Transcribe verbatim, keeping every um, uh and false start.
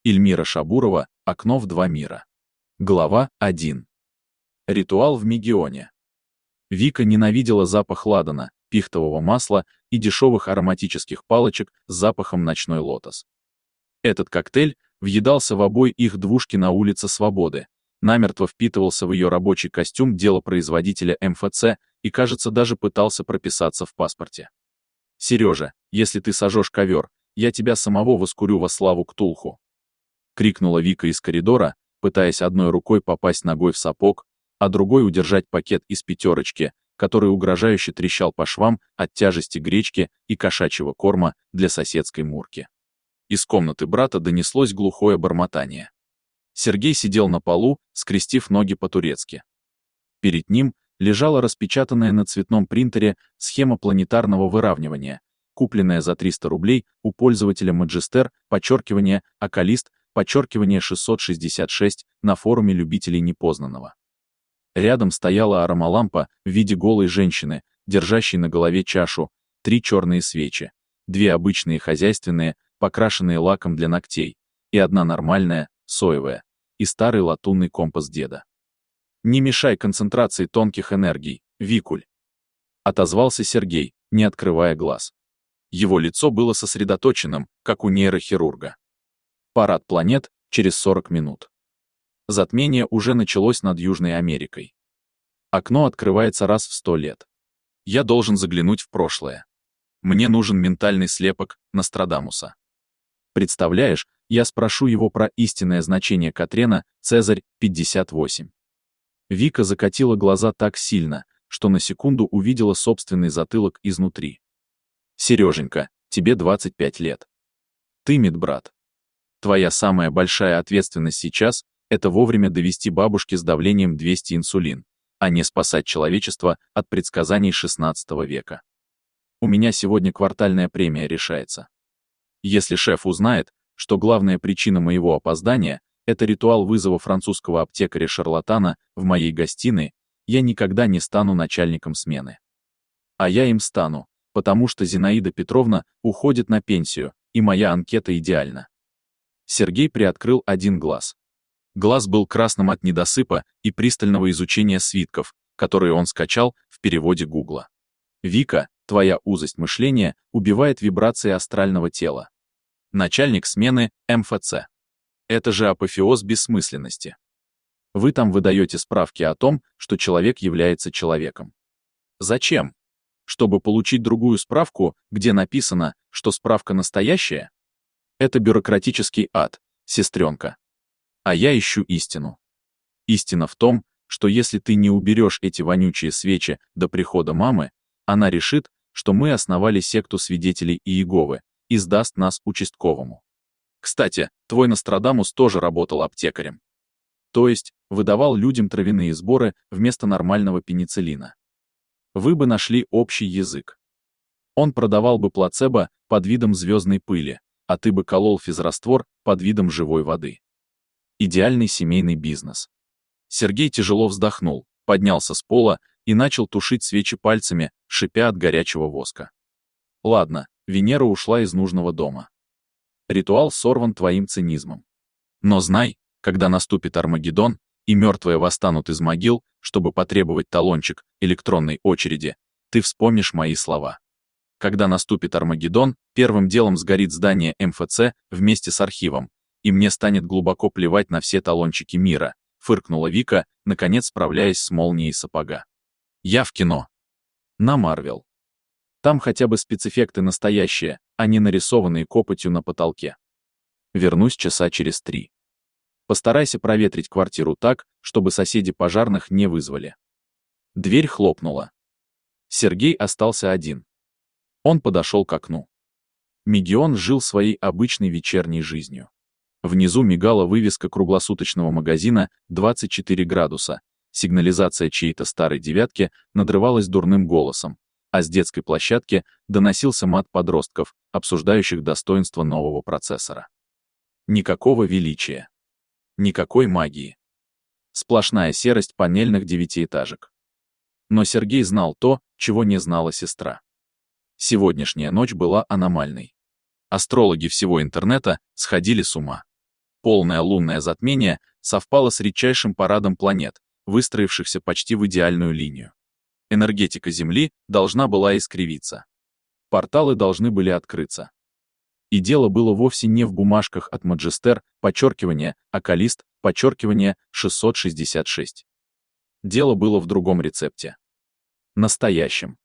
Ильмира Шабурова «Окно в два мира». Глава один. Ритуал в Мегионе. Вика ненавидела запах ладана, пихтового масла и дешевых ароматических палочек с запахом ночной лотос. Этот коктейль въедался в обои их двушки на улице Свободы, намертво впитывался в ее рабочий костюм делопроизводителя эм эф цэ и, кажется, даже пытался прописаться в паспорте. «Сережа, если ты сожжешь ковер, я тебя самого воскурю во славу Ктулху!» — крикнула Вика из коридора, пытаясь одной рукой попасть ногой в сапог, а другой удержать пакет из пятерочки, который угрожающе трещал по швам от тяжести гречки и кошачьего корма для соседской Мурки. Из комнаты брата донеслось глухое бормотание. Сергей сидел на полу, скрестив ноги по-турецки. Перед ним лежала распечатанная на цветном принтере схема планетарного выравнивания, купленная за триста рублей у пользователя Magister, подчеркивание, Акалист, подчеркивание шестьсот шестьдесят шесть на форуме любителей непознанного. Рядом стояла аромалампа в виде голой женщины, держащей на голове чашу, три черные свечи, две обычные хозяйственные, покрашенные лаком для ногтей, и одна нормальная, соевая, и старый латунный компас деда. «Не мешай концентрации тонких энергий, Викуль», — отозвался Сергей, не открывая глаз. Его лицо было сосредоточенным, как у нейрохирурга. Парад планет через сорок минут. Затмение уже началось над Южной Америкой. Окно открывается раз в сто лет. Я должен заглянуть в прошлое. Мне нужен ментальный слепок Нострадамуса. Представляешь, я спрошу его про истинное значение Катрена, Цезарь, пятьдесят восемь. Вика закатила глаза так сильно, что на секунду увидела собственный затылок изнутри. Сереженька, тебе двадцать пять лет. Ты медбрат. Твоя самая большая ответственность сейчас — это вовремя довести бабушке с давлением двести инсулин, а не спасать человечество от предсказаний шестнадцатого века. У меня сегодня квартальная премия решается. Если шеф узнает, что главная причина моего опоздания — это ритуал вызова французского аптекаря-шарлатана в моей гостиной, я никогда не стану начальником смены. А я им стану, потому что Зинаида Петровна уходит на пенсию, и моя анкета идеальна. Сергей приоткрыл один глаз. Глаз был красным от недосыпа и пристального изучения свитков, которые он скачал в переводе Гугла. «Вика, твоя узость мышления убивает вибрации астрального тела. Начальник смены эм эф цэ. Это же апофеоз бессмысленности. Вы там выдаете справки о том, что человек является человеком. Зачем? Чтобы получить другую справку, где написано, что справка настоящая? Это бюрократический ад, сестренка. А я ищу истину. Истина в том, что если ты не уберешь эти вонючие свечи до прихода мамы, она решит, что мы основали секту свидетелей Иеговы и сдаст нас участковому. Кстати, твой Нострадамус тоже работал аптекарем. То есть, выдавал людям травяные сборы вместо нормального пенициллина. Вы бы нашли общий язык. Он продавал бы плацебо под видом звездной пыли, а ты бы колол физраствор под видом живой воды. Идеальный семейный бизнес. Сергей тяжело вздохнул, поднялся с пола и начал тушить свечи пальцами, шипя от горячего воска. Ладно, Венера ушла из нужного дома. Ритуал сорван твоим цинизмом. Но знай, когда наступит Армагеддон, и мертвые восстанут из могил, чтобы потребовать талончик электронной очереди, ты вспомнишь мои слова. Когда наступит Армагеддон, первым делом сгорит здание эм эф цэ вместе с архивом, и мне станет глубоко плевать на все талончики мира, фыркнула Вика, наконец справляясь с молнией сапога. Я в кино. На Марвел. Там хотя бы спецэффекты настоящие, а не нарисованные копотью на потолке. Вернусь часа через три. Постарайся проветрить квартиру так, чтобы соседи пожарных не вызвали. Дверь хлопнула. Сергей остался один. Он подошел к окну. Мегион жил своей обычной вечерней жизнью. Внизу мигала вывеска круглосуточного магазина двадцать четыре градуса, сигнализация чьей-то старой девятки надрывалась дурным голосом, а с детской площадки доносился мат подростков, обсуждающих достоинства нового процессора. Никакого величия. Никакой магии. Сплошная серость панельных девятиэтажек. Но Сергей знал то, чего не знала сестра. Сегодняшняя ночь была аномальной. Астрологи всего интернета сходили с ума. Полное лунное затмение совпало с редчайшим парадом планет, выстроившихся почти в идеальную линию. Энергетика Земли должна была искривиться. Порталы должны были открыться. И дело было вовсе не в бумажках от Маджестер, подчеркивание, Акалист, подчеркивание, шестьсот шестьдесят шесть. Дело было в другом рецепте. Настоящем.